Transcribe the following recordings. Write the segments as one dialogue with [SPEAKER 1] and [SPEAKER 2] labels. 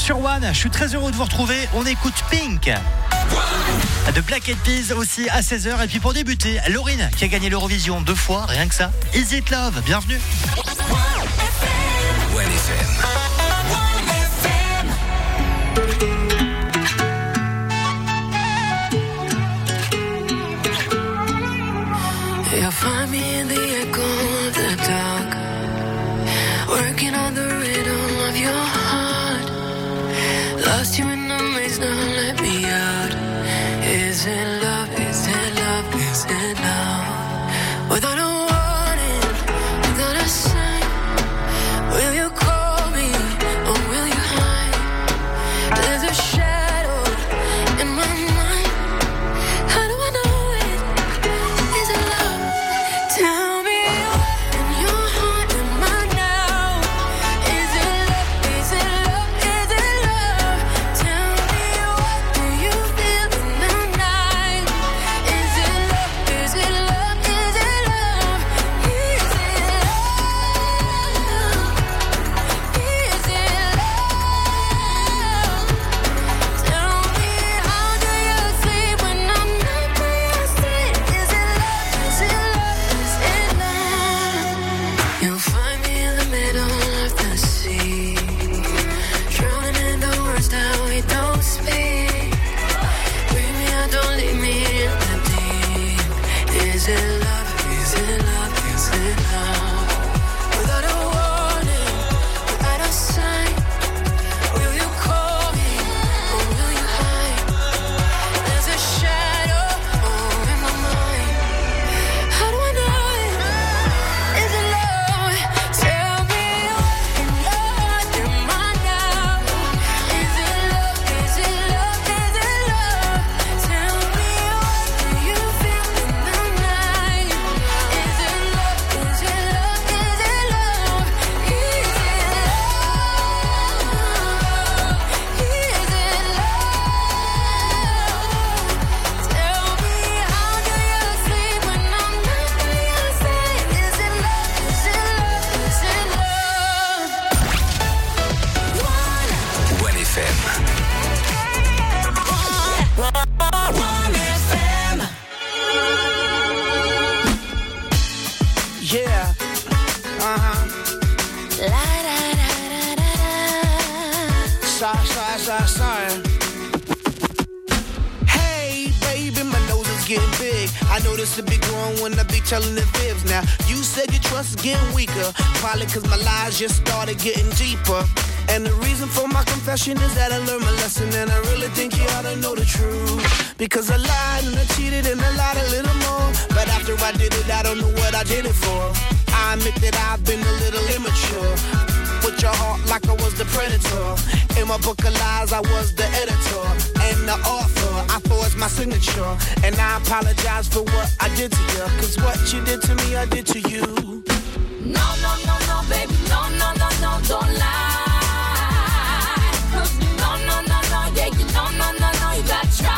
[SPEAKER 1] sur One. Je suis très heureux de vous retrouver. On écoute Pink de Black Eyed Peas aussi à 16h. Et puis pour débuter, Lauryn qui a gagné l'Eurovision 2 fois, rien que ça. Is It Love, bienvenue.
[SPEAKER 2] One FM.
[SPEAKER 3] You'll find me in the echo of the dark, working on the rhythm of your heart. Lost you in the maze, now let me out. Is it love? Is it love? Is it love? Without a warning, without a sign, will you call me or will you hide? There's a shadow in my mind. How do I know it? Is it love? Tell me what's in your heart and mine now. Is it love? Is it love? Is it love? Tell me what do you feel in the night? Is it love? Is it love? Is it love? Is it love? Is it love? Tell me how do you sleep when I'm not by your side? Is it love? Is it love? Is it love? You'll find me in the middle of the sea, drowning in the words that we don't speak. Bring me out, don't leave me in the deep. Is it love? Is it love? Is it love? Without a warning, without a sign, will you call me or will you hide? There's a shadow in my mind. How do I know it? Is it love? Tell me what's in your heart and mine now. Is it love? Is it love? Is it love? Tell me what do you feel in the night? Is it love? Is it love? Is it love? Is it love? Is it love? Tell me how do you sleep when I'm not by your side? Is it love? Is it love? Is it love?
[SPEAKER 2] One FM.
[SPEAKER 3] One FM.
[SPEAKER 4] Yeah.
[SPEAKER 3] La da da da da da.
[SPEAKER 4] Sorry. Hey, baby, my nose is getting big. I know this will be growing when I be telling the fibs. Now, you said your trust is getting weaker. Probably cause my lies just started getting deeper. And the reason for my confession is that I learned my lesson, and I really think you ought to know the truth. Because I lied and I cheated and I lied a little more. But after I did it, I don't know what I did it for. I admit that I've been a little immature. With your heart like I was the predator. In my book of lies, I was the editor and the author. I forged my signature, and I apologize for what I did to you. Cause what you did to me, I did to you.
[SPEAKER 3] No, no, no, no, baby, no, no, no, no, don't lie. 'Cause you no, no, no, no, yeah, you no, no, no, no, you gotta try.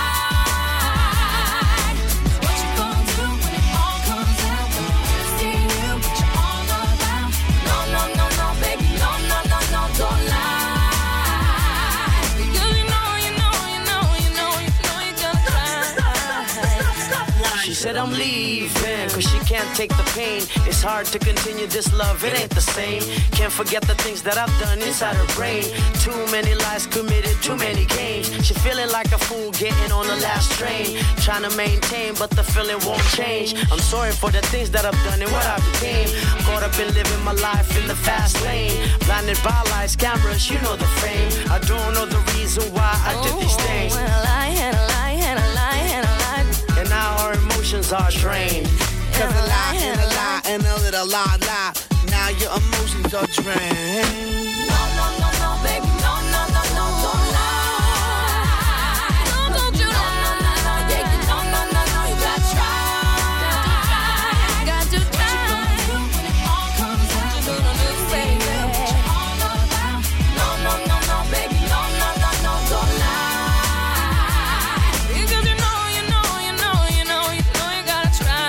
[SPEAKER 3] What you gonna do when it all comes out? Gonna see you, but you're all around. No, no, no, no, baby, no, no, no, no, don't lie. Because you know you gotta try.
[SPEAKER 5] She said I'm leaving, cause she can't take the pain. It's hard to continue this love, it ain't the same. Can't forget the things that I've done inside her brain. Too many lies committed, too many games. She feeling like a fool getting on the last train. Trying to maintain, but the feeling won't change. I'm sorry for the things that I've done and what I became. Caught up in living my life in the fast lane. Blinded by lights, cameras, you know the fame. I don't know the reason why I did these things.
[SPEAKER 3] And a lie, and a lie, and a lie, and a lie.
[SPEAKER 5] And now our emotions are drained.
[SPEAKER 4] Cause a lie and a lie and a little lie. Now your emotions are drained.
[SPEAKER 3] No, no, no, no, baby, no, no, no, no, don't lie. No, don't you lie. No, no, no, yeah, you no, no, no, no, you gotta try. Got to try. What you gonna do when it all comes out? What you gonna do, baby? What you all about? No, no, no, no, baby, no, no, no, no, don't lie. Because you know you gotta try.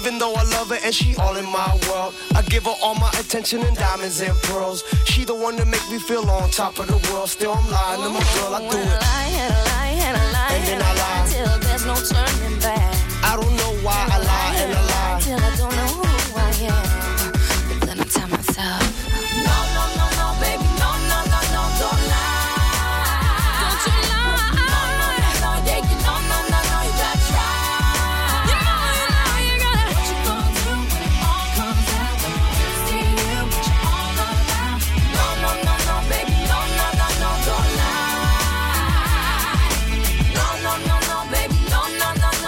[SPEAKER 2] Even though I love her and she all in my world, I give her all my attention and diamonds and pearls. She the one that make me feel on top of the world. Still I'm lying to my girl, I do it. And then I lie
[SPEAKER 3] till there's no turning back.
[SPEAKER 2] I don't know why I lie and I lie
[SPEAKER 3] till I don't know who I am. But then I tell myself, no, no, no, no, baby, no, no, no, no, don't lie. Don't you lie. No, no, no, no, yeah, you no, no, no, no, you gotta try. You know, you gotta. What you gonna do when it all comes out? When you see you, what you all about? No, no, no, no, baby, no, no, no, no, don't lie. No, no, no, no, baby, no, no, no, no.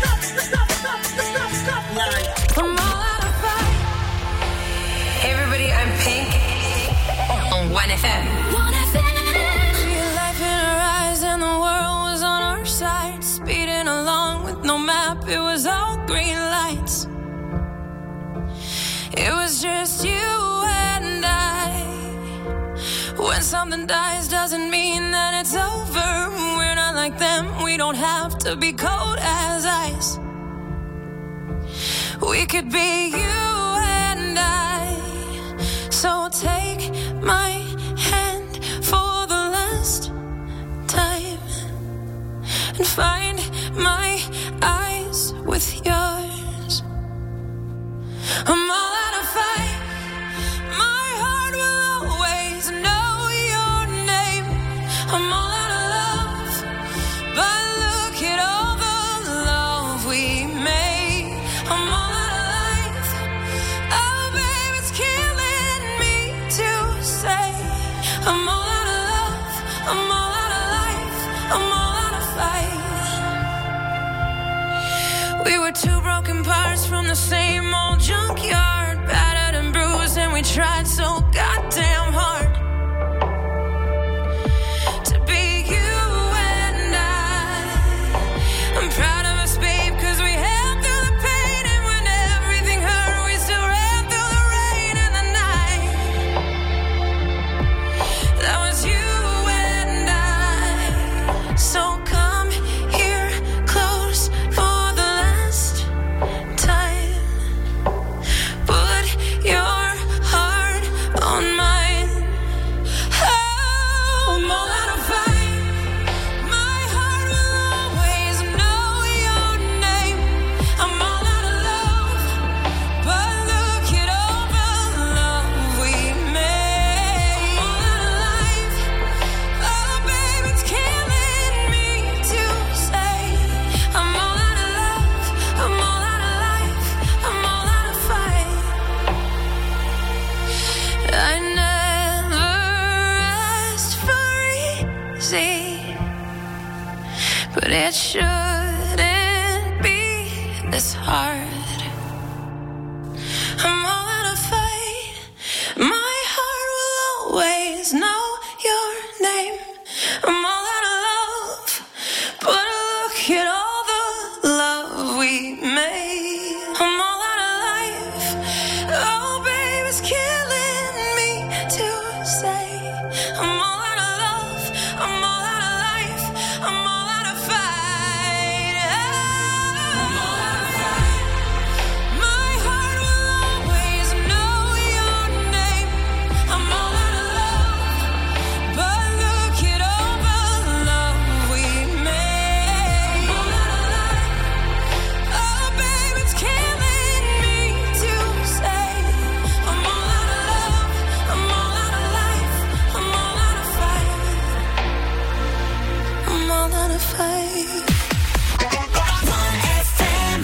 [SPEAKER 3] Stop. I'm all out of fight.
[SPEAKER 6] Hey everybody, I'm Pink on 1FM.
[SPEAKER 3] 1FM. Real life in her eyes and the world was on our side. Speeding along with no map, it was all green lights. It was just you and I. When something dies doesn't mean that it's over. We're not like them, we don't have to be cold as ice. We could be you and I. So take my hand for the last time and find my eyes with yours. I'm all out of fight. My heart will always know your name. I'm all out of love, but look at all the love we made. I'm all out of life. Oh, babe, it's killing me to say. I'm all out of love. I'm all out of life. I'm all out of fight. We were two broken parts from the same old junkyard, battered and bruised, and we tried so goddamn hard to be you and I. I'm proud of us, babe, 'cause we held through the pain, and when everything hurt, we still ran through the rain and the night. That was you and I. So come here close for the last time. Put your heart on mine. Oh, I'm all out of fight. My heart will always know your name. I'm all out of love, but look at all the love we made. I'm all out of life. Oh, babe, it's killing me to say. I'm all out of love. I'm all out of life. I'm all out of fight. I never asked for easy, but it shouldn't be this hard. I'm all out of fight. My heart will always know your name. I'm all out of love, but look at all the love we made. I'm all out of life. Oh, babe, it's killing me to say. I'm all out of love. I'm all out of life. I'm all out of fight. I'm all out of fight. My heart will always know your name. I'm all out of love, but look at all the love we made. I'm all out of life. Oh, babe, it's killing me to say. I'm all out of love. I'm all out of life. I'm all out of fight. I'm all out of fight. 1FM.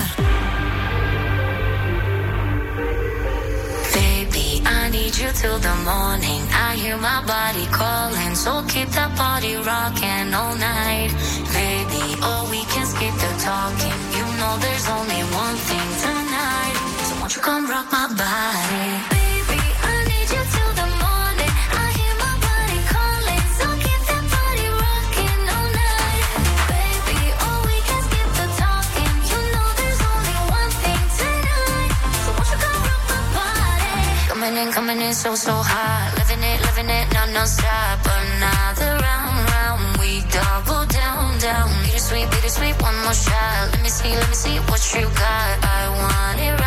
[SPEAKER 3] Baby, I need you till the morning. I hear my body calling, so keep that body rocking all night. Baby, oh, we can skip the talking. You know there's only one thing tonight. So won't you come rock my body? Baby, I need you till the morning. I hear my body calling, so keep that body rocking all night. Baby, oh, we can skip the talking. You know there's only one thing tonight. So won't you come rock my body? Coming in so hot. Living it, non-stop. Another round, we double down. Bittersweet, one more shot. Let me see what you got. I want it right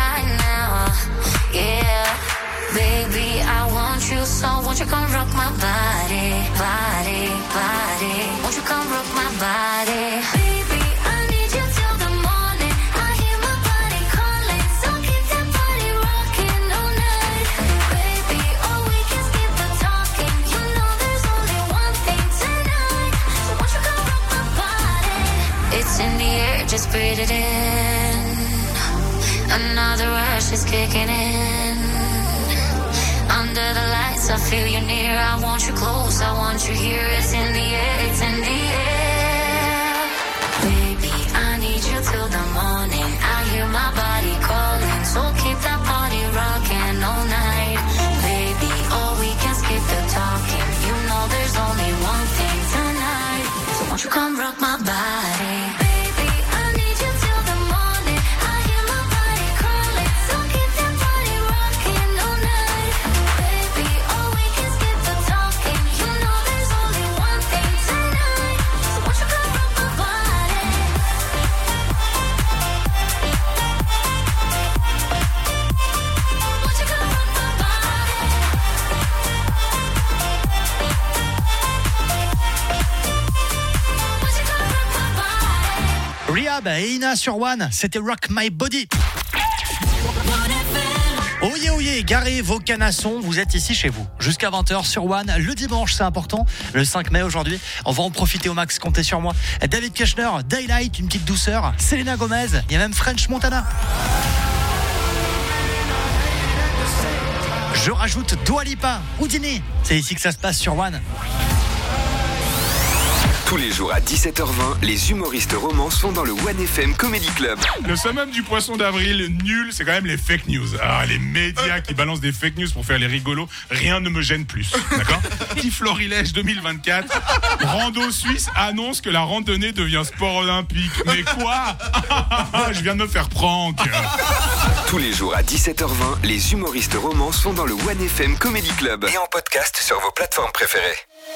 [SPEAKER 3] you come rock my body, body, body? Won't you come rock my body? Baby, I need you till the morning. I hear my body calling, so keep that body rocking all night. Baby, oh, we can skip the talking. You know there's only one thing tonight. So won't you come rock my body? It's in the air, just breathe it in. Another rush is kicking in. Under the lights, I feel you near. I want you close, I want you here. It's in the air, it's in the air. Baby, I need you till the morning. I hear my body calling, so keep that body rocking all night. Baby, oh, we can skip the talking. You know there's only one thing tonight. So won't you come rock my body?
[SPEAKER 1] Rehab et Ina sur One, c'était Rock My Body. Oyez, oyez, garez vos canassons, vous êtes ici chez vous. Jusqu'à 20h sur One, le dimanche c'est important, le 5 mai aujourd'hui. On va en profiter au max, comptez sur moi. David Kushner, Daylight, une petite douceur. Selena Gomez, il y a même French Montana. Je rajoute Dua Lipa, Houdini. C'est ici que ça se passe sur One.
[SPEAKER 7] Tous les jours à 17h20, les humoristes romans sont dans le One FM Comedy Club.
[SPEAKER 8] Le summum du poisson d'avril nul, c'est quand même les fake news. Ah, les médias qui balancent des fake news pour faire les rigolos, rien ne me gêne plus. D'accord ? Petit Florilège 2024, rando suisse annonce que la randonnée devient sport olympique. Mais quoi ? Je viens de me faire prank.
[SPEAKER 7] Tous les jours à 17h20, les humoristes romans sont dans le One FM Comedy Club et en podcast sur vos plateformes préférées.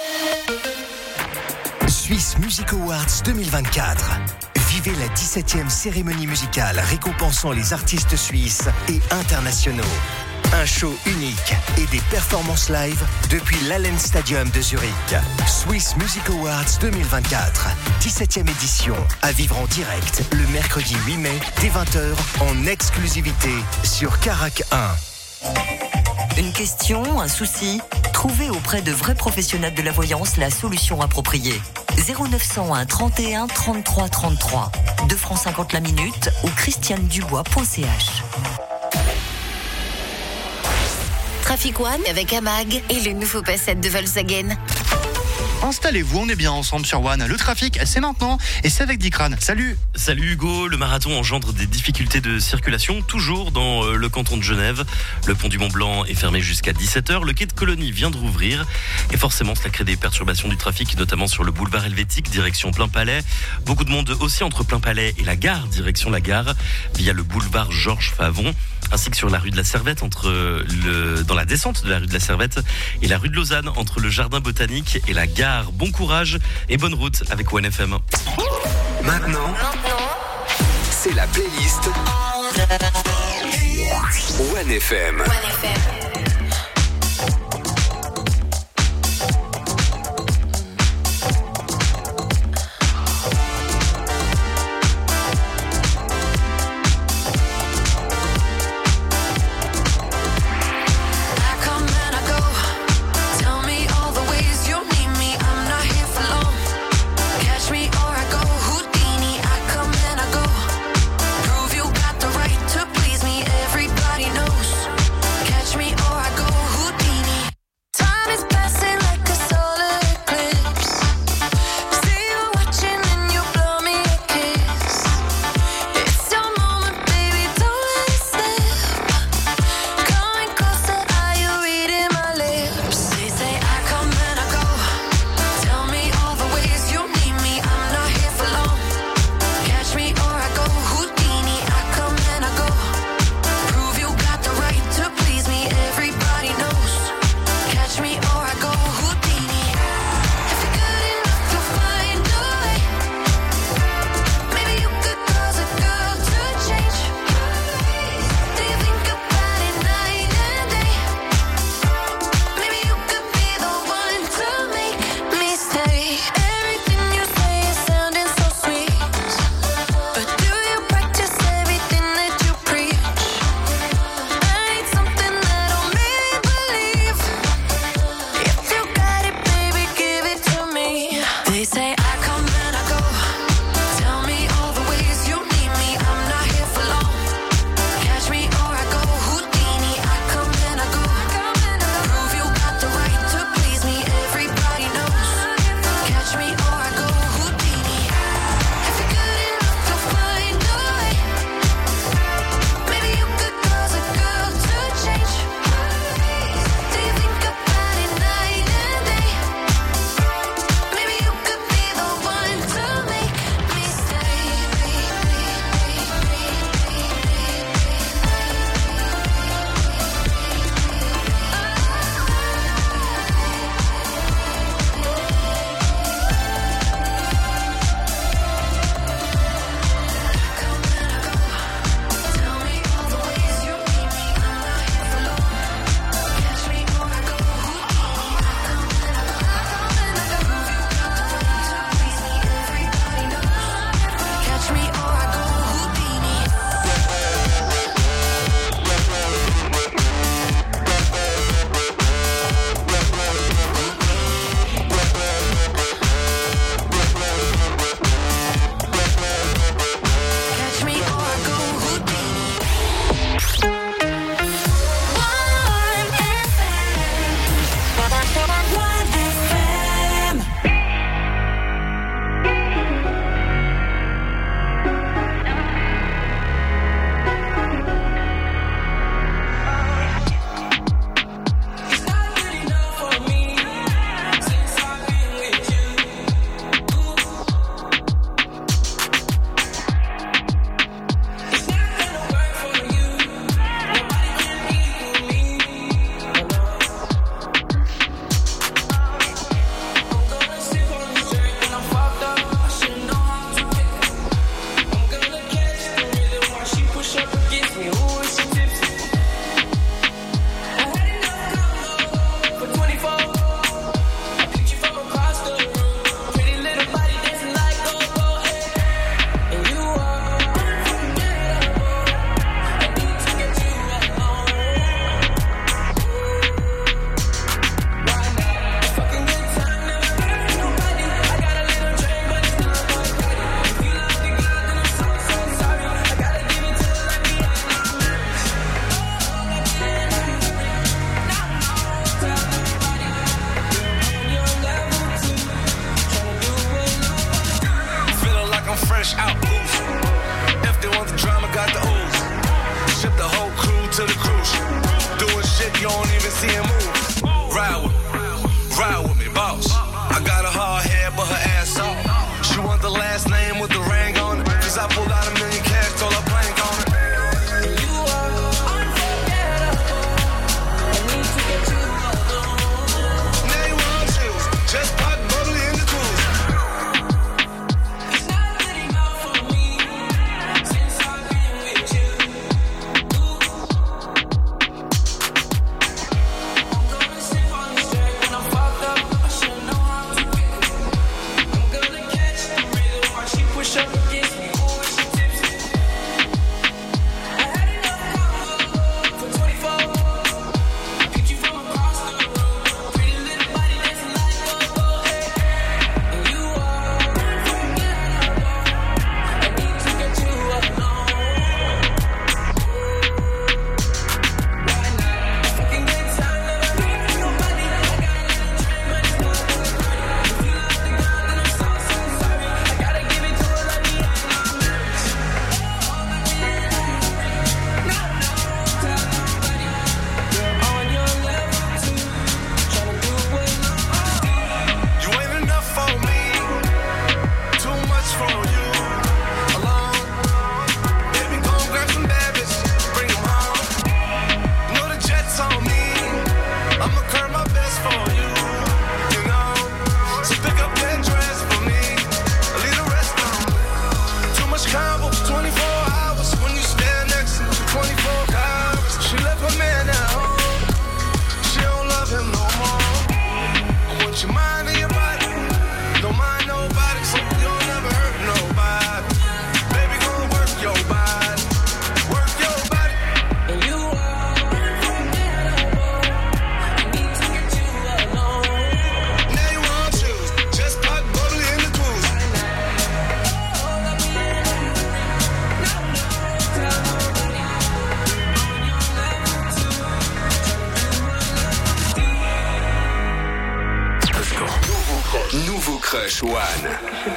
[SPEAKER 9] Swiss Music Awards 2024. Vivez la 17e cérémonie musicale récompensant les artistes suisses et internationaux. Un show unique et des performances live depuis l'Allen Stadium de Zurich. Swiss Music Awards 2024. 17e édition à vivre en direct le mercredi 8 mai dès 20h en exclusivité sur Carac 1.
[SPEAKER 10] Une question, un souci ? Trouvez auprès de vrais professionnels de la voyance la solution appropriée. 0901 31 33 33. 2 francs 50 la minute ou christianedubois.ch.
[SPEAKER 11] Trafic One avec Amag et le nouveau Passat de Volkswagen.
[SPEAKER 1] Installez-vous, on est bien ensemble sur One. Le trafic, c'est maintenant et c'est avec Dikran. Salut.
[SPEAKER 12] Salut Hugo, le marathon engendre des difficultés de circulation, toujours dans le canton de Genève. Le pont du Mont-Blanc est fermé jusqu'à 17h. Le quai de Colonie vient de rouvrir. Et forcément, cela crée des perturbations du trafic, notamment sur le boulevard Helvétique, direction Plainpalais. Beaucoup de monde aussi entre Plainpalais et la gare, direction la gare, via le boulevard Georges Favon, ainsi que sur la rue de la Servette, dans la descente de la rue de la Servette et la rue de Lausanne, entre le jardin botanique et la gare. Bon courage et bonne route avec One FM.
[SPEAKER 7] Maintenant, c'est la playlist One FM.
[SPEAKER 3] Catch me They say I come and I go. Tell me all the ways you need me. I'm not here for long. Catch me or I go Houdini. I come and I go. Prove you got the right to please me. Everybody knows. Catch me or I go Houdini. If you're good enough to find a way, maybe you could cause a girl to change. Do you think about it night and day? Maybe you could be the one to make me stay. Tell me all the ways you need me. I'm not here for long. Catch me or I go Houdini. I come and I go. Prove you got the right to please me. Everybody knows. Catch me or I go Houdini. Catch me or I go Houdini. One FM. It's not good enough for me since I've been with you. It's not gonna work for you. Nobody can equal me. I'm gonna sip on this drink and I'm fucked up. I should know how to pick it. I'm gonna catch the rhythm while she push up against me. Ooh, is she tipsy? I had enough combo for 24. I picked you from across the room. Pretty little body dancing like go-go, and you are unforgettable. I need to get you alone. Why not? Fucking good time, never hurt nobody. I got a little drink, but it's not my body. If you love the girl, then I'm so sorry. I gotta give it to her like me.
[SPEAKER 2] Feeling like I'm fresh out loose. If they want the drama, got the ooze. Ship the whole crew to the cruise. Doing shit you don't even see him move. Ride with me, boss. I got a hard head, but her ass off. She want the last name with the ring on it. Cause I pulled out $1 million cash, told her blank on it.
[SPEAKER 3] And you are unforgettable. I need to get you alone.
[SPEAKER 2] Name one chills. Just pop bubbly in the cruise.
[SPEAKER 3] It's not good enough for me since I've been with you.
[SPEAKER 7] One.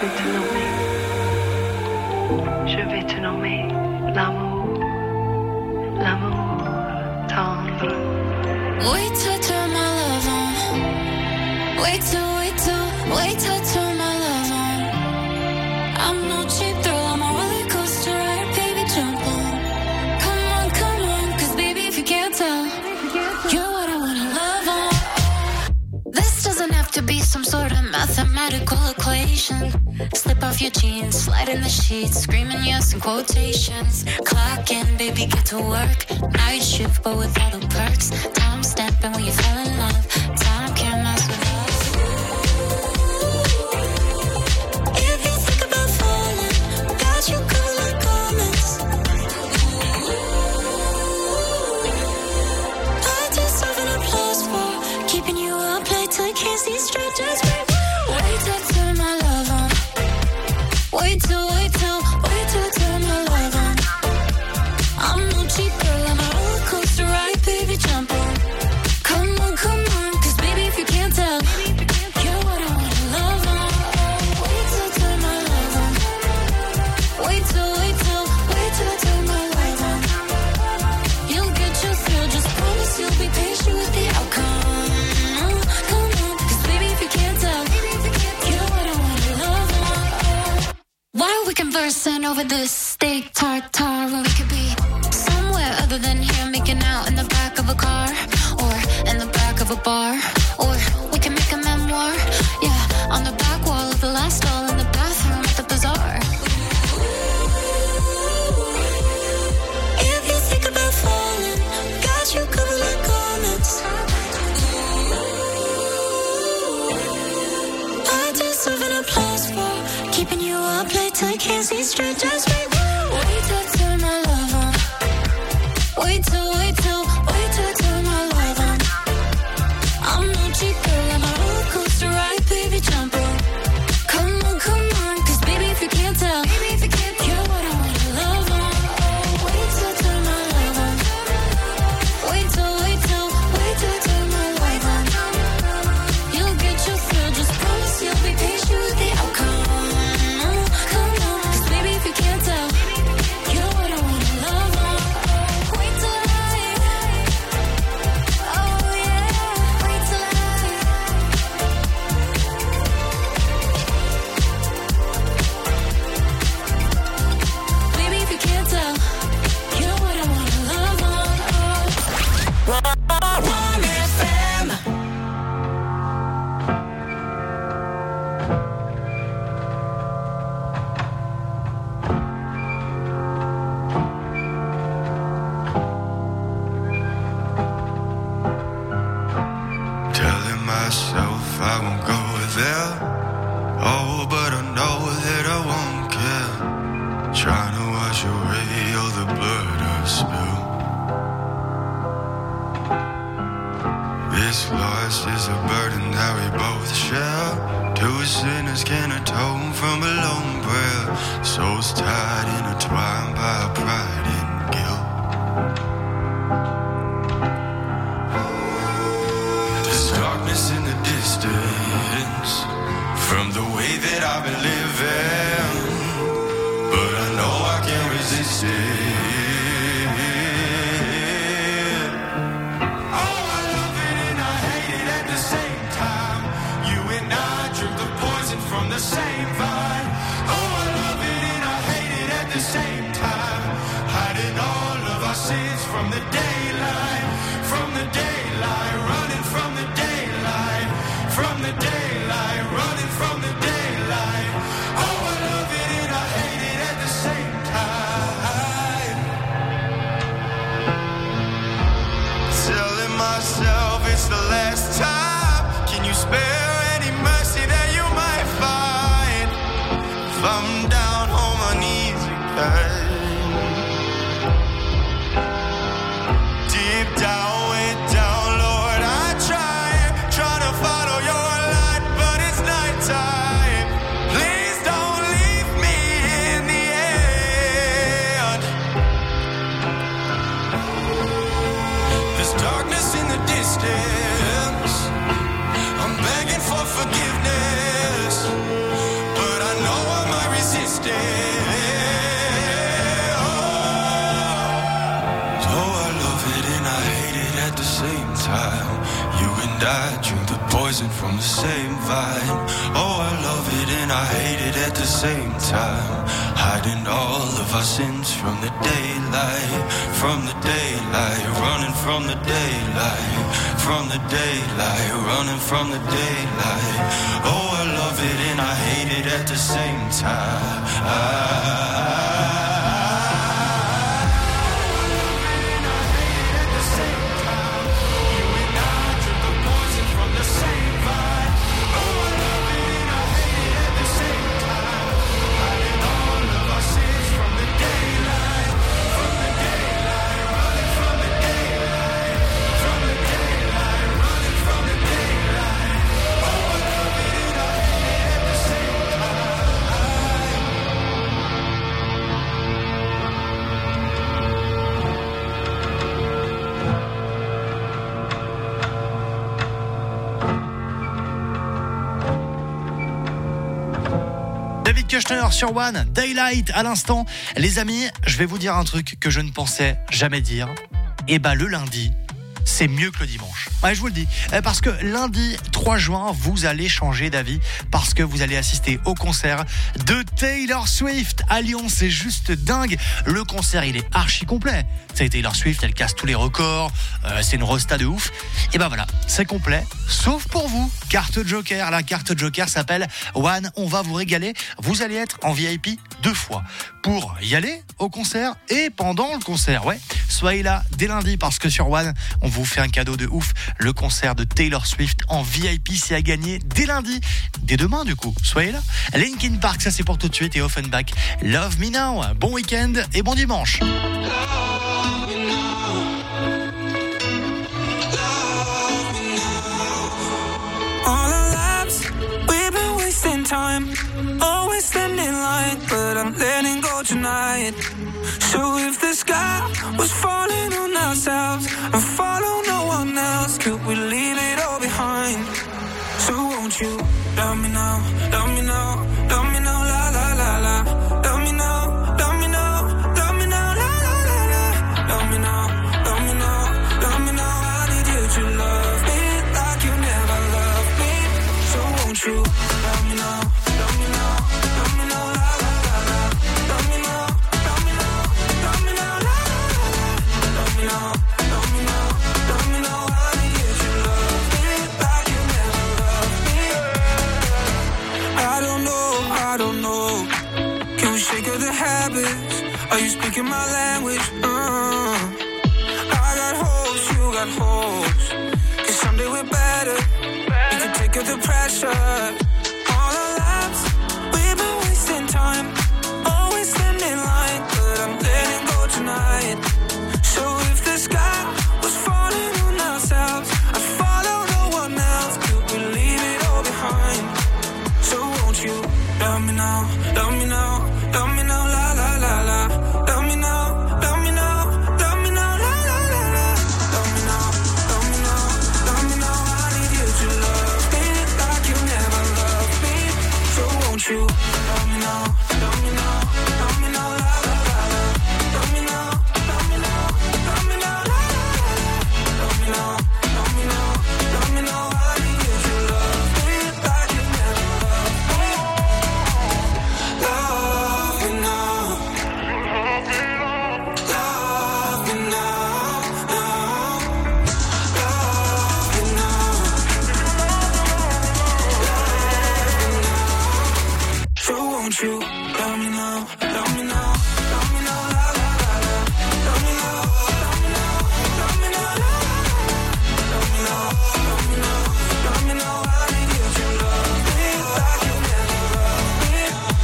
[SPEAKER 13] Je vais te nommer l'amour, l'amour tendre.
[SPEAKER 3] Wait till I turn my love on. Wait till I turn my love on. I'm no cheap thrill, I'm a roller coaster ride, baby, jump on. Come on, 'cause baby, if you can't tell, you're what I wanna love on. This doesn't have to be some sort of mathematical equation. Slip off your jeans, slide in the sheets, screaming yes in quotations. Clock in, baby, get to work. Night shift, but with all the perks. Time stamping when you fall in love. Time can't mess with us. If you think about falling, got you covered like garments. I deserve an applause for keeping you up late till you can't see straight. Just wait till I turn my love on. Wait till I turn my love on. I'm no cheap girl, I'm a roller coaster ride, baby, jump on. Come on, 'cause baby, if you can't tell, you're what I wanna love on. Wait till I turn my love on. Wait till I turn my love on. You'll get your thrill, just promise you'll be patient with the outcome. Come on, 'cause baby, if you can't tell, you're what I wanna love on. Why are we conversing over this steak tartare when we could be somewhere other than here, making out in the back of a car or in the back of a bar, or we can make a memoir, yeah, on the back wall of the last stall in the bathroom at the bazaar. If you think about falling, got you covered like garments. I deserve an applause for keeping you up late till you can't see straight. Just wait till I turn my love on. Wait till I turn my love on. I'm no cheap girl, I'm a roller coaster ride, baby, jump on. Come on, 'cause baby, if you can't tell, you're what I wanna love on. Wait till I turn my love on. Wait till I turn my love on. You'll get your thrill, just promise you'll be patient with the outcome. Come on, 'cause baby, if you can't tell, you're what I wanna love on. Wait till oh yeah, wait till baby, if you can't tell, you're what I wanna love on. One FM.
[SPEAKER 14] Telling myself I won't go there. Oh, but I know that I won't care. Trying to wash away all the blood I've spilled. This loss is a burden that we both share. Two sinners can atone from a lone prayer. Souls tied, intertwined by pride and guilt. There's darkness in the distance from the way that I've been living, but I know I can't resist it. Oh, I love it and I hate it at the same time. You and I drink the poison from the same vine. Oh, I love it and I hate it at the same time. Hiding all of our sins from the daylight, running from the daylight, running from the daylight. Oh, I love it and I hate it at the same time. Telling myself it's the last time. Can you spare any mercy that you might find? If I'm down on my knees again, deep down, way down, Lord, I try to follow your light, but it's nighttime. Please don't leave me in the end. There's darkness in the distance. I'm begging for forgiveness. and I drink the poison from the same vine. Oh, I love it and I hate it at the same time. Hiding all of our sins from the daylight, running from the daylight, running from the daylight. Oh, I love it and I hate it at the same time.
[SPEAKER 1] David Kushner sur One, Daylight à l'instant. Les amis, je vais vous dire un truc que je ne pensais jamais dire. Et bah le lundi, c'est mieux que le dimanche. Ouais, je vous le dis. Parce que lundi 3 juin, vous allez changer d'avis parce que vous allez assister au concert de Taylor Swift à Lyon. C'est juste dingue. Le concert, il est archi complet. C'est Taylor Swift, elle casse tous les records. C'est une rosta de ouf. Et ben voilà, c'est complet. Sauf pour vous, carte Joker. La carte Joker s'appelle One. On va vous régaler. Vous allez être en VIP 2 fois pour y aller au concert et pendant le concert. Ouais, soyez là dès lundi parce que sur One, on vous fait un cadeau de ouf. Le concert de Taylor Swift en VIP, c'est à gagner dès lundi. Dès demain, du coup. Soyez là. Linkin Park, ça c'est pour tout de suite. Et Offenbach, Love Me Now. Bon week-end et bon dimanche.
[SPEAKER 15] All our lives, we've been wasting time. Always standing in line, but I'm letting go tonight. So if the sky was falling on ourselves and follow no one else, could we leave it all behind? So won't you love me now, love me now, love me now, la la la la. Love me now, love me now, love me now, la la la la. Love me now, love me now, love me now. I need you to love me like you never loved me. So won't you love me now, love me now, love me now, la la la la. Love me now, love me now, love me now, la la la la. Love me now, love me now, love me now. I need you to love me like you never loved me. I don't know. Can we shake of the habits? Are you speaking my language? I got hopes, you got hopes. 'Cause someday we're better. We can take up the pressure. All our lives, we've been wasting time. Always standing in line, but I'm letting go tonight. So if the sky was falling on ourselves, I'd follow no one else. Could we leave it all behind? So won't you love me now, love me now, love me now, la la la la. Love me now, love me now, love me now, la la la la. Love me now, love me now, love me now. I need you to love me like you never loved me. So won't you love me now, love me now, love me now, la la la la. Love me now, love me now, love me now, la la la la. Love me now, love me now, love me now. I need you to love me like you never loved me. Love me now, love me now, love me now. So won't you love me now, love me now, love me now, la la la la. Love me now, love me now, love me now, la la la la. Love me now, love me now, love me now. I need you to love me like you never loved me.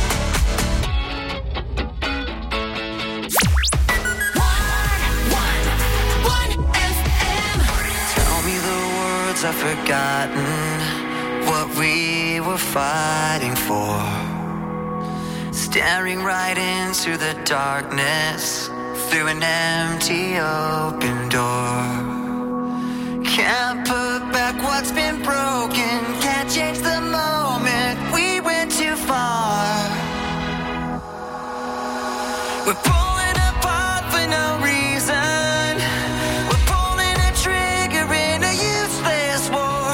[SPEAKER 16] Tell me the words I've forgotten, what we were fighting for. Staring right into the darkness, through an empty open door. Can't put back what's been broken, can't change the moment we went too far. We're pulling apart for no reason. We're pulling a trigger in a useless war.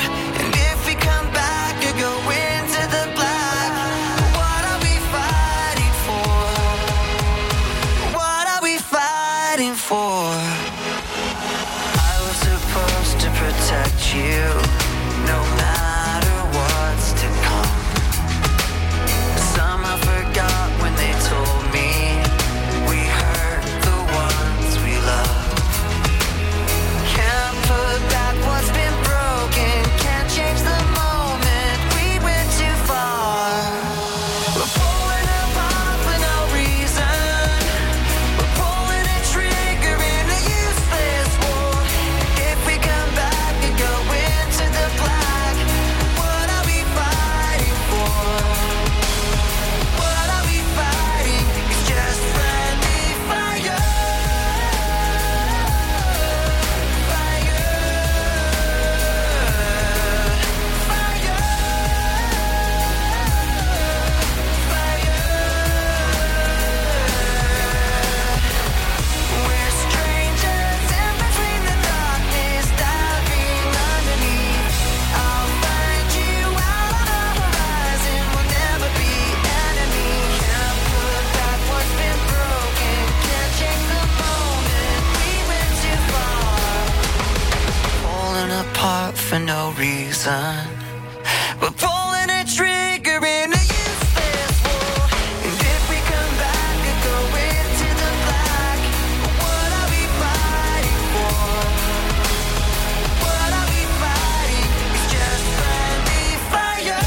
[SPEAKER 16] reason. But pulling a trigger in a useless war. And if we come back and go into the black, what are we fighting for? What are we fighting? It's just friendly fire.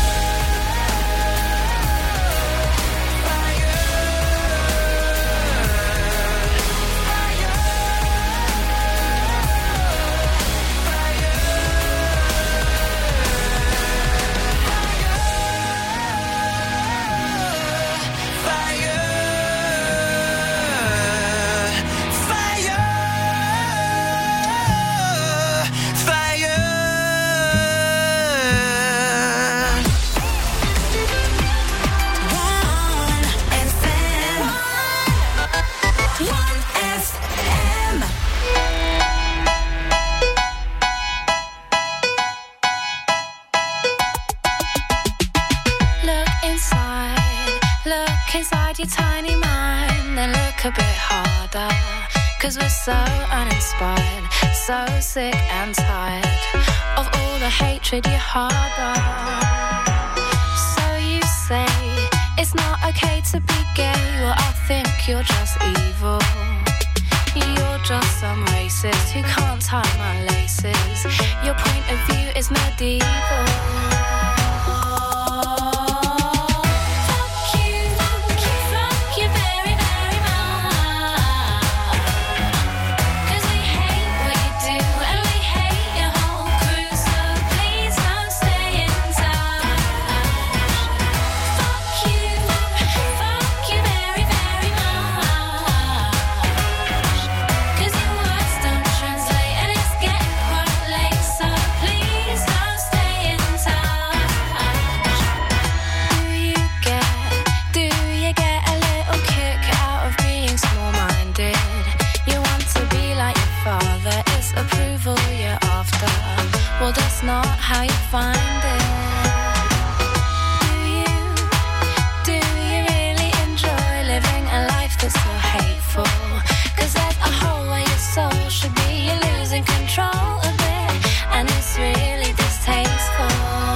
[SPEAKER 3] Inside your tiny mind, then look a bit harder. 'Cause we're so uninspired, so sick and tired of all the hatred you harbor. So you say it's not okay to be gay. Well, I think you're just evil. You're just some racist who can't tie my laces. Your point of view is medieval. Well, that's not how you find it. Do you really enjoy living a life that's so hateful? 'Cause there's a hole where your soul should be. You're losing control of it, and it's really distasteful.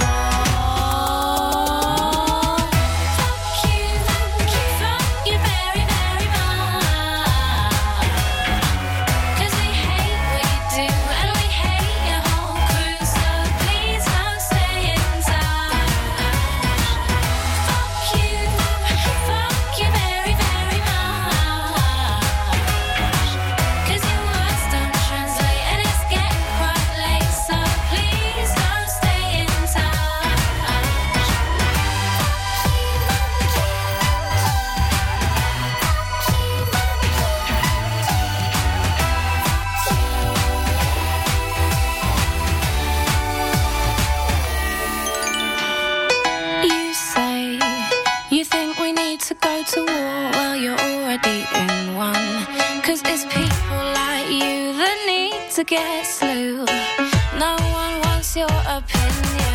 [SPEAKER 3] To war, well, you're already in one. 'Cause it's people like you that need to get slew. No one wants your opinion.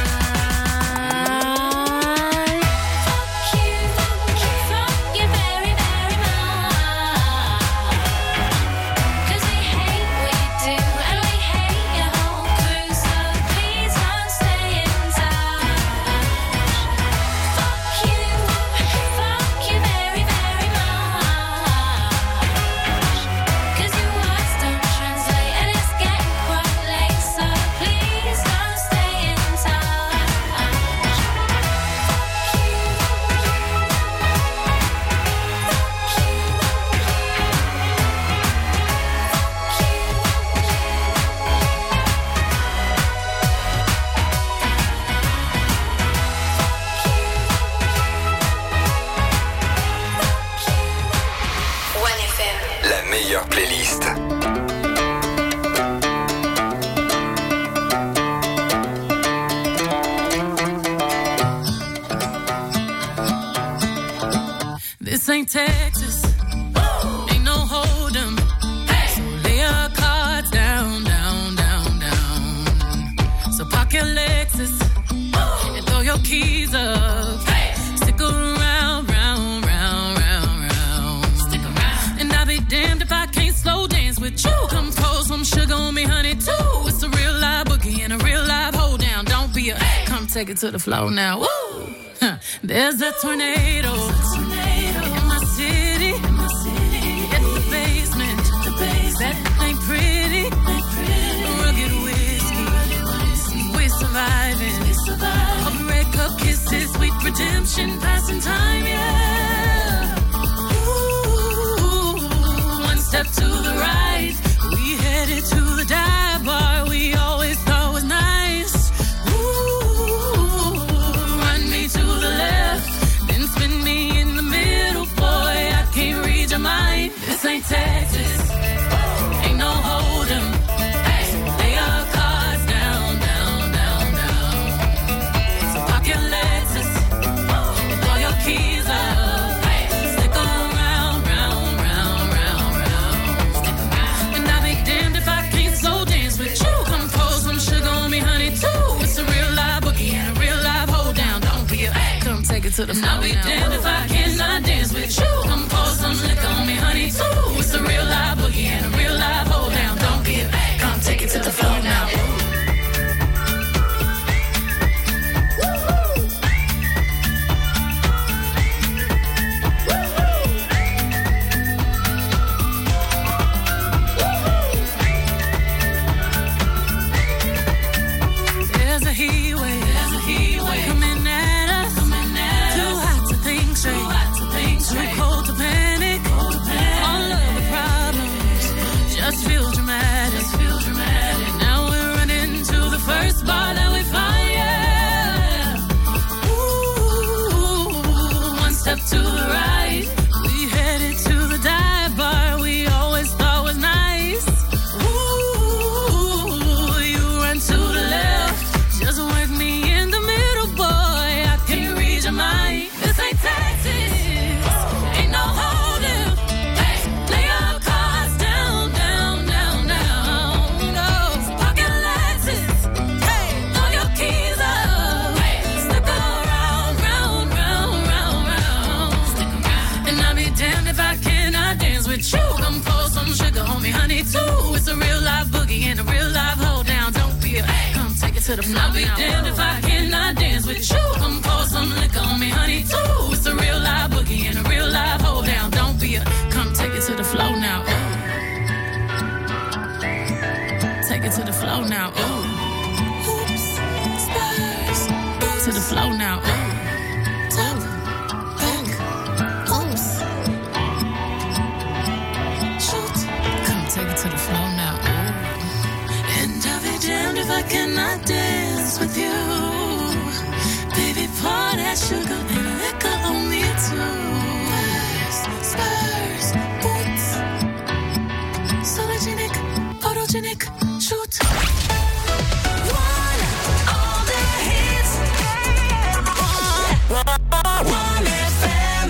[SPEAKER 7] Playlist.
[SPEAKER 17] This ain't Texas, ain't no hold'em. So lay your cards down, down, down, down. So park your Lexus and throw your keys up. Stick around, round, round, round, round. Stick around. And I'll be damned if I can't slow dance with you. Come pour some sugar on me, honey, too. It's a real live boogie and a real live hold down. take it to the floor now. Woo! Huh. There's a tornado in my city. In the basement. That ain't pretty. Rugged whiskey. We're surviving. Of red cup kisses, sweet redemption, passing time, yeah. Ooh, one step to the right. We headed to the dive bar we always thought was nice. Ooh, run me to the left, then spin me in the middle. Boy, I can't read your mind. This ain't Texas, ain't no hold'em. Hey, lay our cards down, down, down, down. So park your Lexus and throw your keys up. Hey, stick around, round, round, round, round. Stick around. And I'll be damned if I can't slow dance with you. Come pour some sugar on me, honey, too. It's a real live boogie and a real live hold down. Don't be a come take it to the floor. I'll be damned if I cannot dance with you. Come pour some liquor on me, honey, too. It's a real live boogie and a real live hold down. Don't be a come take it to the floor now. There's a heat wave coming at us. Too hot to think straight, too cold to panic. All of the problems just feel dramatic. Now we're running to the first bar that we find, yeah. Ooh, one step to the right. We headed to the dive bar we always thought was nice. Ooh, you run to the left, just work me in the middle, boy. I can't read your mind. This ain't Texas, ain't no hold'em. Hey, lay your cards down, down, down, down. No, pocket Lexus. Hey, throw your keys up. Hey, stick around, round, round, round, round. Stick around. And I'll be damned if I cannot dance with you. Come pour some sugar on me, honey, too. It's a real live boogie and a real live hold down. Don't be a come take it to the floor. I'll be damned if I cannot dance with you. Come pour some liquor on me, honey, too. It's a real live boogie and a real live hold down. Don't be a come take it to the floor now. Ooh. Take it to the floor now. Ooh. Oops, Spurs. To the floor now. Ooh. Top, back, oops. Shoot. Come take it to the floor now. Ooh. And I'll be damned if I cannot dance with you. Baby, pour that sugar and liquor on me too. Spurs, boots. Sologenic, photogenic, shoot. One, all the hits. One FM.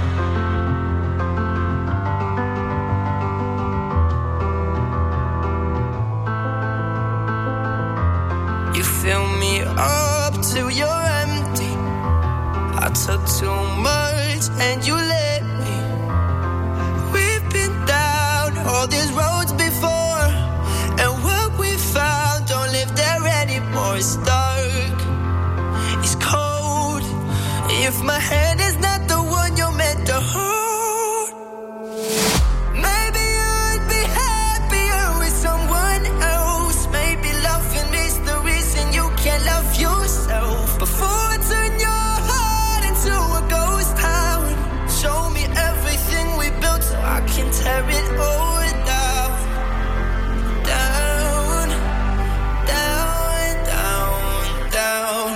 [SPEAKER 16] You fill me up till you're empty. I took too much and you let me. We've been down all these roads before, and what we found don't live there anymore. It's dark, it's cold. If my hand is not the one you're meant to hold, maybe you'd be happier with someone else. Maybe loving is the reason you can't love yourself. Before I turn your heart into a ghost town, show me everything we built so I can tear it all down. Down, down, down, down.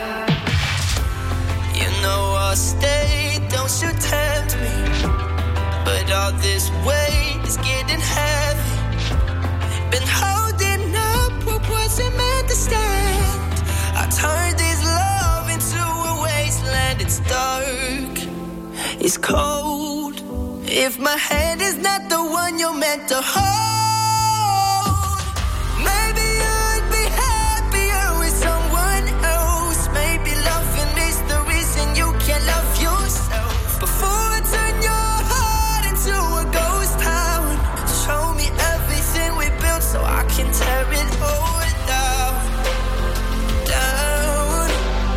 [SPEAKER 16] You know I'll stay, don't you tempt me. But all this weight is getting heavy. Been holding up what wasn't meant to stand. I turned this love into a wasteland. It's dark, it's cold. If my hand is not the one you're meant to hold, maybe you'd be happier with someone else. Maybe loving is the reason you can't love yourself. Before I turn your heart into a ghost town, show me everything we built so I can tear it all down. Down,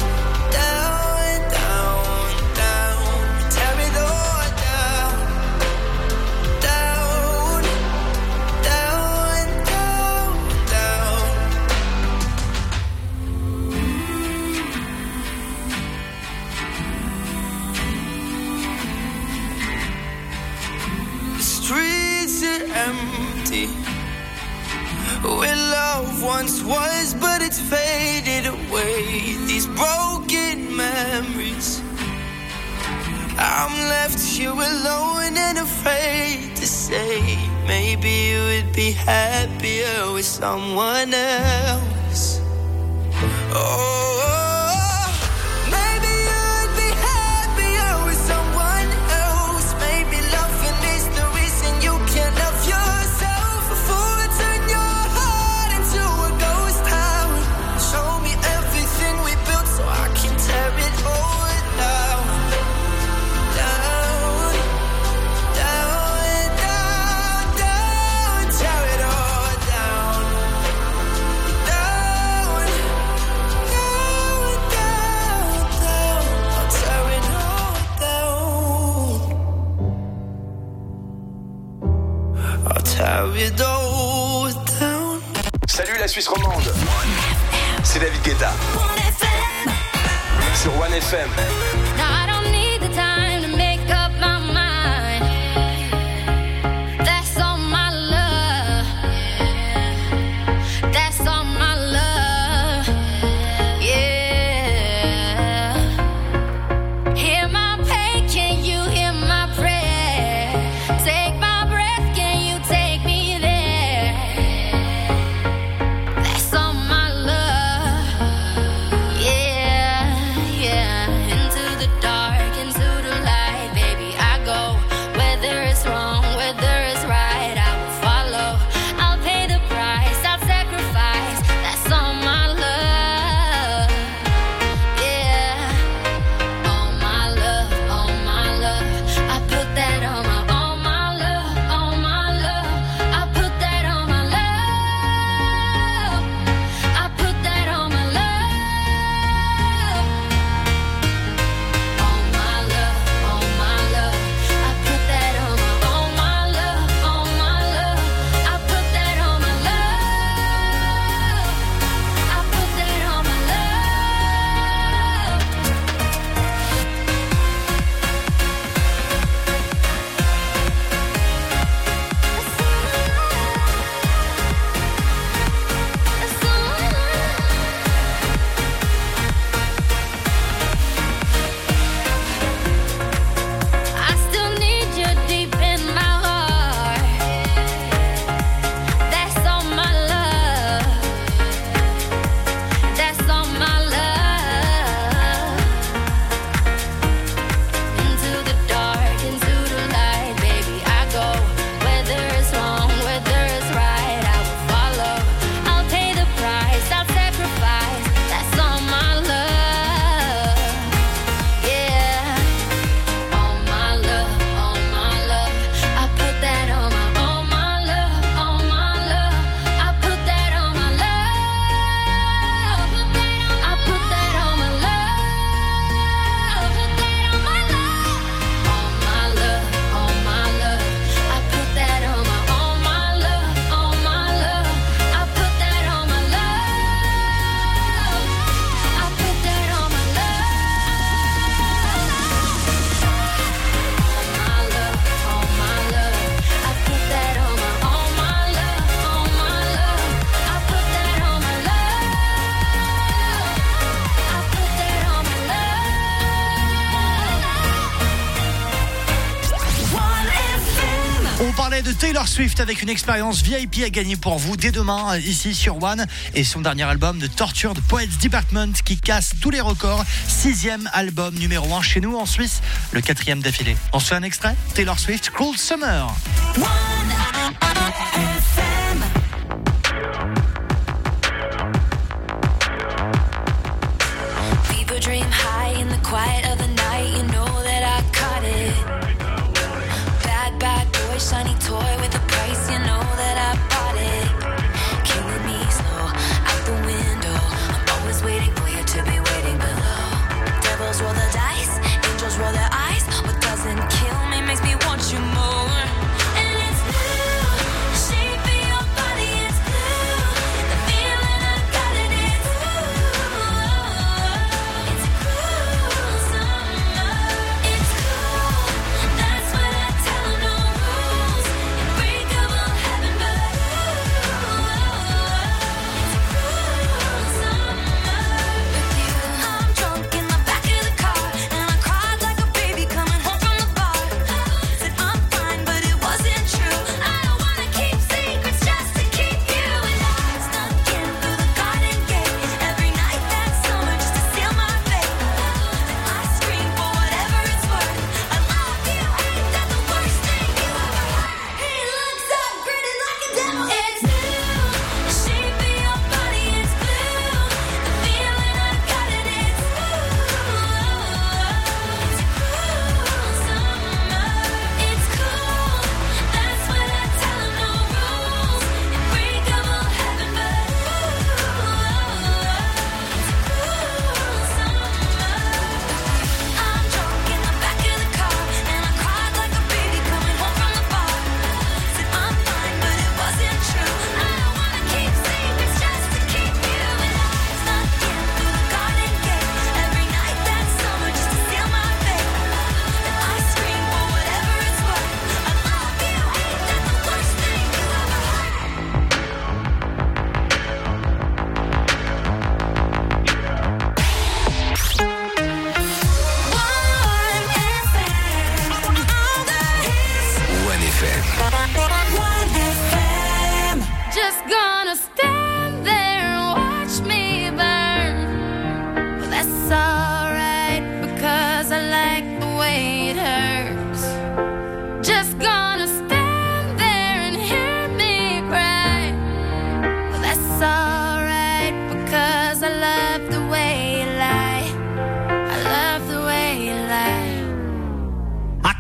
[SPEAKER 15] be where love once was, but it's faded away. These broken memories. I'm left here alone and afraid to say maybe you would be happier with someone else. Oh, maybe you would be happier with someone else. Maybe loving is the reason you can't love yourself. Before I turn your heart into a ghost town, show me everything we built so I can tear it all down.
[SPEAKER 7] Salut la Suisse romande. C'est David Guetta. Sur One FM.
[SPEAKER 3] Now I don't need the time to make up my mind. That's all my love. That's all my love. Yeah. Hear my pain, can you hear my prayer? Take my breath, can you take me there? That's all my love. Yeah, yeah. Into the dark, into the light, baby, I go. Whether it's wrong, whether it's right, I will follow. I'll pay the price, I'll sacrifice. That's all my love. Yeah. All my love, all my love. I put that on my all my love, all my love. I put that on my love. I put that on my love. All my love, all my love. I put that on my all my love, all my love. I put that on my love. I put that on my I still need you deep in my heart. That's all my love. That's all my love. Into the dark, into the light, baby, I go. Whether it's wrong, whether it's right, I will follow. I'll pay the price, I'll sacrifice. That's all my love. Yeah. All my love, all my love. I put that on my all my love, all my love. I put that on my love. I put that on my love. All my love, all my love. I put that on my all my love, all my love. I put that on my love. I put that on my
[SPEAKER 1] On parlait de Taylor Swift avec une expérience VIP à gagner pour vous dès demain ici sur One et son dernier album de Tortured Poets Department qui casse tous les records. 6e album numéro 1 chez nous en Suisse, le 4e d'affilée. On se fait un extrait, Taylor Swift, Cruel Summer.
[SPEAKER 3] People dream high in the quiet of the night. You know that I caught it. Bad, bad boy, shiny toy with a price. You know that I bought it. Killing me slow out the window. I'm always waiting for you to be waiting below. Devils roll the dice, angels roll their eyes. What doesn't kill me makes me want you more. And it's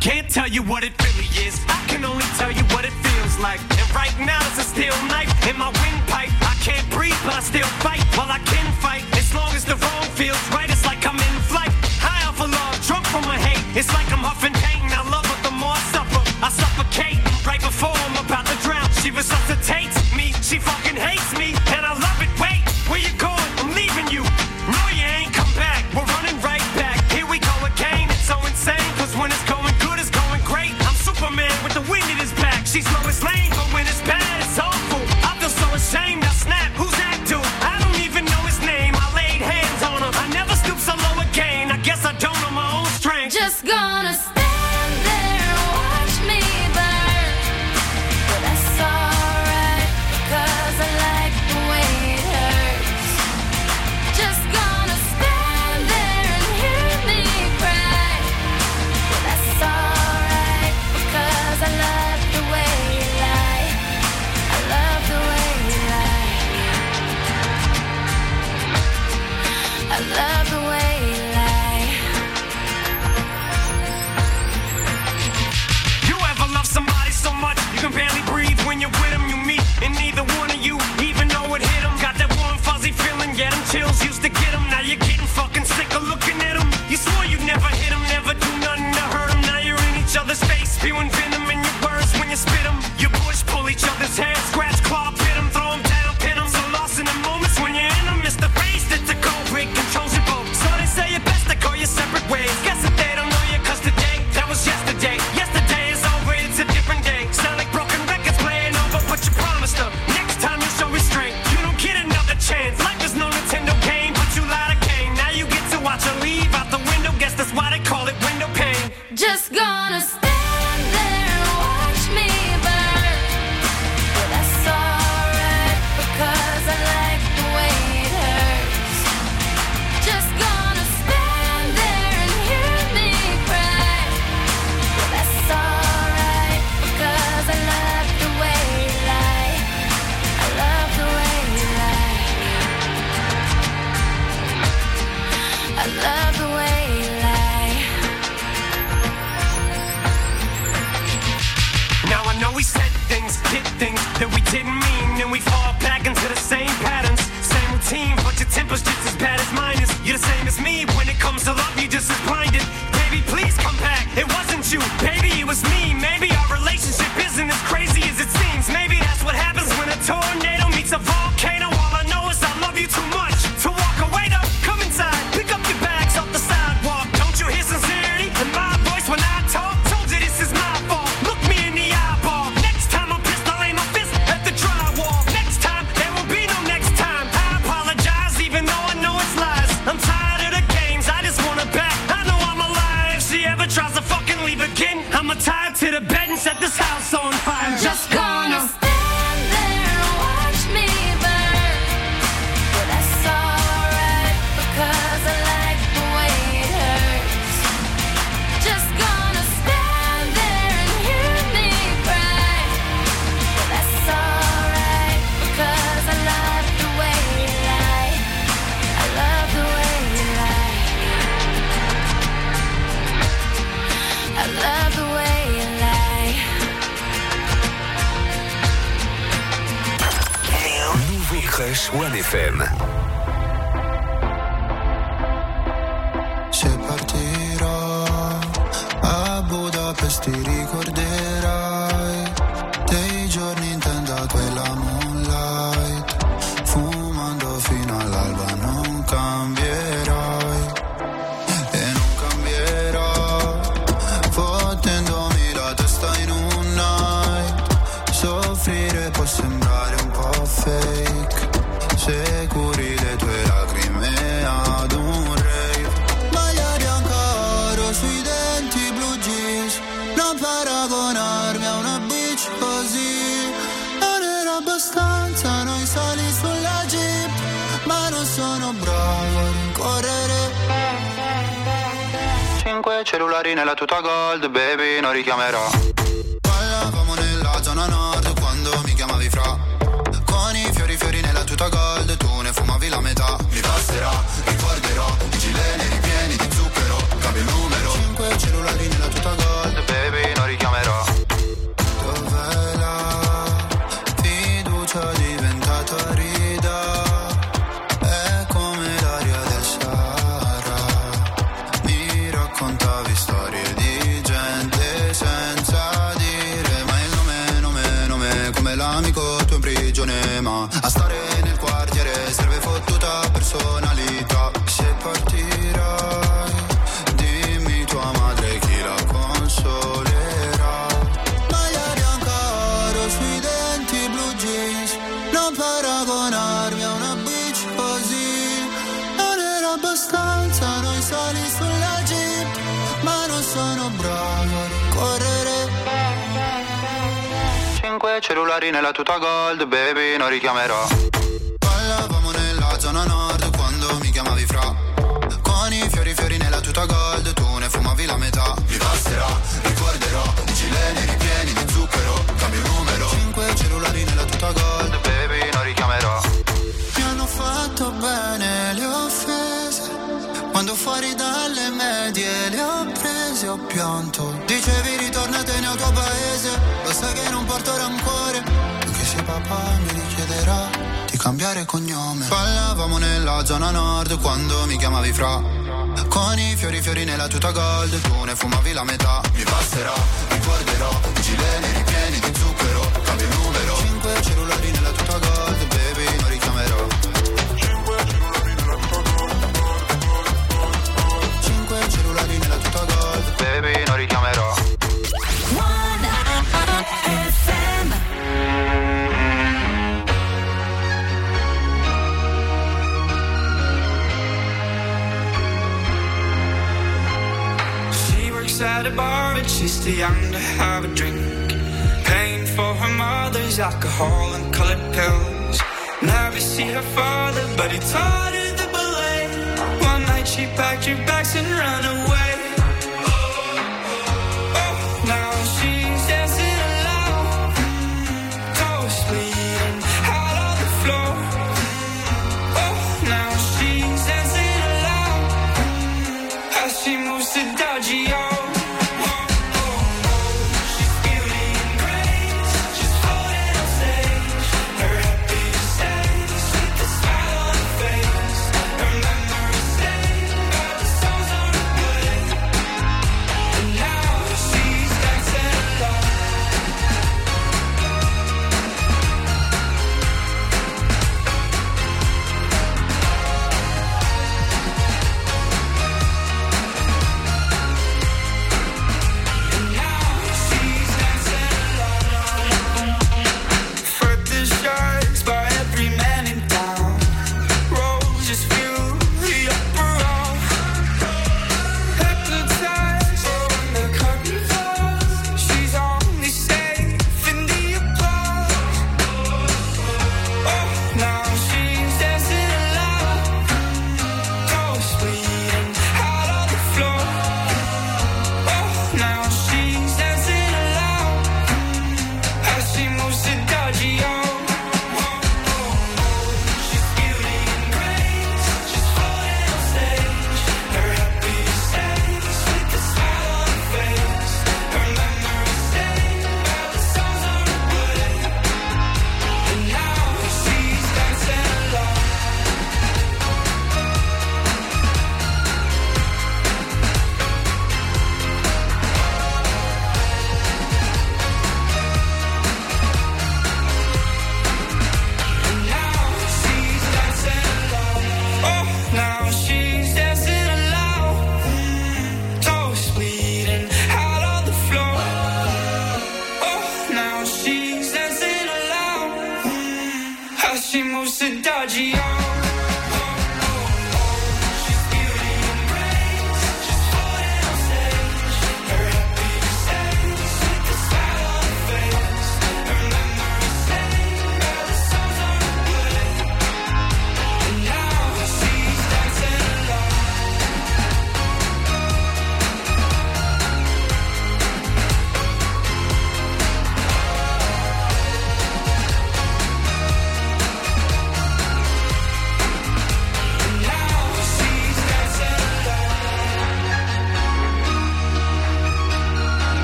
[SPEAKER 14] can't tell you what it really is. I can only tell you what it feels like. And right now it's a steel knife in my windpipe. I can't breathe, but I still fight. Well, I can fight as long as the wrong feels right. It's like I'm in flight, high off of love, drunk from my hate. It's like I'm huffing pain. I love her, the more I suffer, I suffocate. Right before I'm about to drown, she resuscitates me. She fucking hates me, and I love it. Wait, where you going? I'm leaving you. No, you ain't come back. We're running right back. Here we go again. It's so insane, cause when it's going good, it's going great. I'm Superman with the wind in his back. She's Lois Lane, but when it's bad, it's awful. I feel so ashamed. I snap. Who's that dude? I don't even know his name. I laid hands on him. I never stoop so low again. I guess I don't know my own strength.
[SPEAKER 3] Just gonna stand there and watch me burn. But that's alright, cause I like the way it hurts. Just gonna stand there and hear me cry. But that's alright, because I love the way you lie. I love the way you lie. I love the way you lie.
[SPEAKER 14] You ever love somebody so much you can barely breathe when you're with them? You meet, and neither one of you even know it hit them. Got that warm fuzzy feeling, yeah, them chills used to get them. Now you're getting fucking sick of looking at them. You swore you'd never hit them, never do nothing to hurt them. Now you're in each other's face, spewing venom in your words when you spit them. You push, pull each other's hair, scratch, claw, pit them, throw them down, pin them. So lost in the moments when you're in them, it's the face that's the culprit, controls your boat. So they say it best to go your separate ways. Guess that they don't know you, cause today, that was yesterday. Yesterday is over, it's a different day. Sound like broken records playing over, but you promised her next time you show restraint. You don't get another chance. Life is no Nintendo game, but you lied to Kane. Now you get to watch her leave out the window. Guess that's why they call it window pane.
[SPEAKER 3] Just gonna stand there and watch me burn. But that's alright, because I like the way it hurts. Just gonna stand there and hear me cry. But that's alright, because I love the way you lie. I love the way you lie. I love the way you lie.
[SPEAKER 14] Now I know we said things, did things that we didn't mean, and we fall back into the same patterns, same routine. But your temper's just as bad as mine is. You're the same as me. When it comes to love, you're just as blinded. Baby, please come back. It wasn't you, baby, it was me. Maybe our relationship isn't as crazy as it seems. Maybe that's what happens when a tornado meets a volcano. All I know is I love you too much to walk away. Though, come inside, pick up your bags off the sidewalk. Don't you hear sincerity in my voice when I talk? Told you this is my fault. Look me in the eyeball. Next time I'm pissed, I'll aim my fist at the drywall. Next time, there will be no next time. I apologize, even though I know it's lies. I'm tired of the games, I just want her back. I know I'm alive. If she ever tries to fucking leave again, I'ma tie her to the bed and set this house on fire. I'm just gonna
[SPEAKER 3] stand there and watch me burn. But that's alright, because I like the way it hurts. Just gonna stand there and hear me cry. But that's alright, because I love the way you lie. I love the way you lie. I love the way you lie.
[SPEAKER 7] Nouveau Crush One FM.
[SPEAKER 18] Se partirò a Budapest ti ricorderai dei giorni in tenda quella moonlight, fumando fino all'alba. Non cambierai e non cambierò, fottendomi la testa in un night. Soffrire può sembrare un po' fake, se curi le tue lacrime ad un rave. Magliari ancora sui denti, blue jeans, non paragonarmi a una bitch così. Non era abbastanza noi sali sulla jeep, ma non sono bravo a rincorrere. 5 cellulari nella tuta gold, baby, non richiamerò. Parlavamo nella zona nord quando mi chiamavi fra. Con i fiori nella tuta gold, tu ne fumavi la metà. Mi passerà, ricorderò i gilet neri pieni di zucchero. Cambio il numero, 5 cellulari nella tuta gold, baby. religione, ma a stare nel quartiere serve fottuta personalità. Se partirai, dimmi tua madre chi la consolerà. Maglia bianca oro sui denti, blue jeans, non paragonarmi a una bitch così. Non era abbastanza noi soli sulla jeep, ma non sono bravo a rincorrere. 5 cellulari nella tuta gold, baby, non richiamerò. Ballavamo nella zona nord quando mi chiamavi fra. Con i fiori nella tuta gold, tu ne fumavi la metà. Mi basterà, ricorderò, di gileni ripieni di zucchero, cambio il numero. 5 cellulari nella tuta gold, baby, non richiamerò. Mi hanno fatto bene le offese, quando fuori dalle medie le ho prese, ho pianto. Dicevi ritornatene al tuo paese, lo sai che non porto rancore, anche se papà mi richiederà di cambiare cognome. Ballavamo nella zona nord quando mi chiamavi fra. Con i fiori nella tuta gold, tu ne fumavi la metà. Mi basterà, ricorderò, i gileni ripieni di zucchero, cambio il numero. 5 cellulari nella tuta gold, baby, non richiamerò. 5 cellulari nella tuta gold, baby, non richiamerò.
[SPEAKER 15] At a bar, but she's too young to have a drink. Paying for her mother's alcohol and colored pills. Never see her father, but he taught her the ballet. One night she packed her bags and ran away.